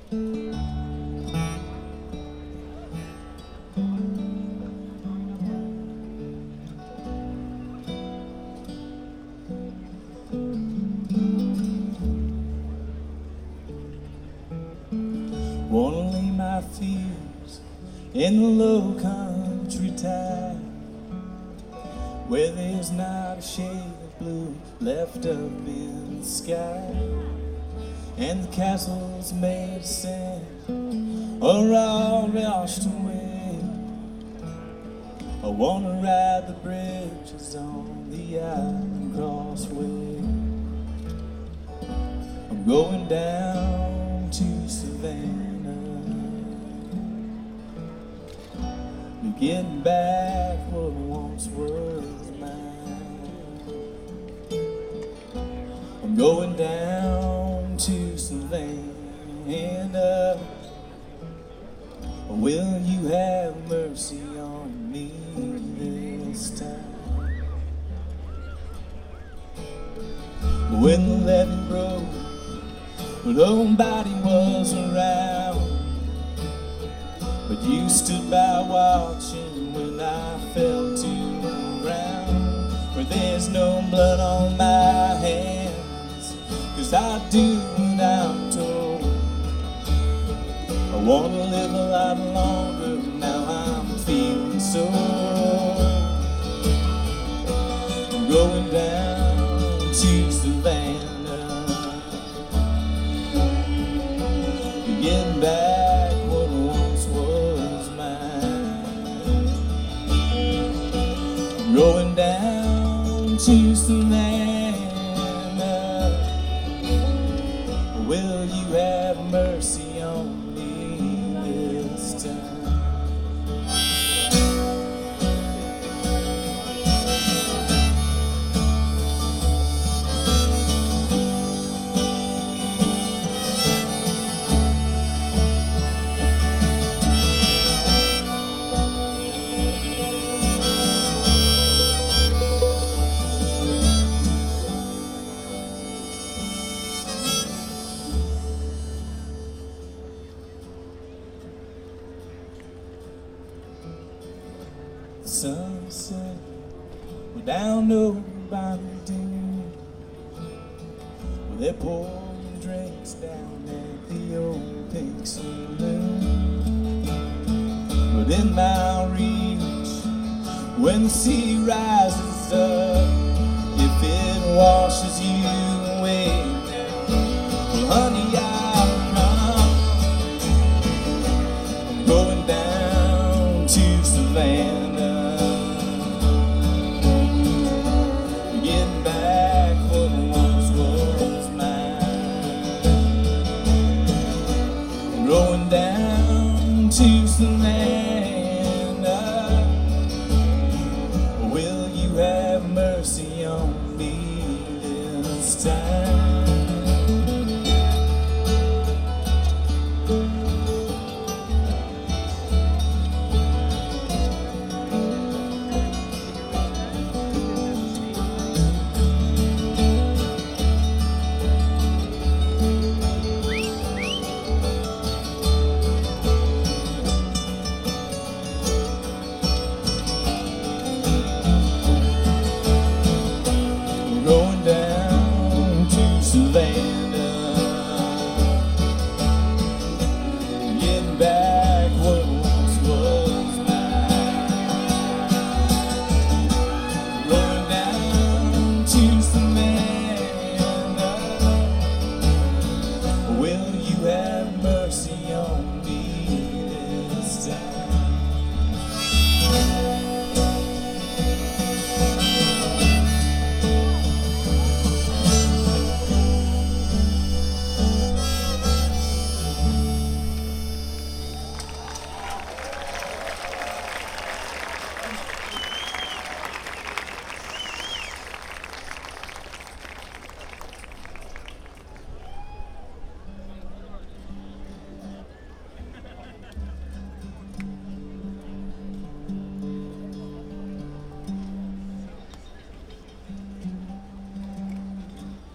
Wanna lay my fears in the low country tide, where there's not a shade of blue left up in the sky, and the castles made of sand are all washed away. I wanna ride the bridges on the Island Crossway. I'm going down to Savannah, getting back what once was mine. I'm going down to Savannah. Will you have mercy on me this time? When the levee broke, nobody was around, but you stood by watching when I fell to the ground. For there's no blood on my hands, 'cause I do what I'm told. I wanna live a lot longer, now I'm feeling so. I'm going down to Savannah, getting back what once was mine. I'm going down to Savannah. Will you have mercy on me this time? Sunset, we're down over by the dune, where they're pouring drinks down at the old Pink Saloon. Within my reach, when the sea rises up, if it washes you away now, well honey, I'll come. I'm going down to Savannah, going down to Savannah.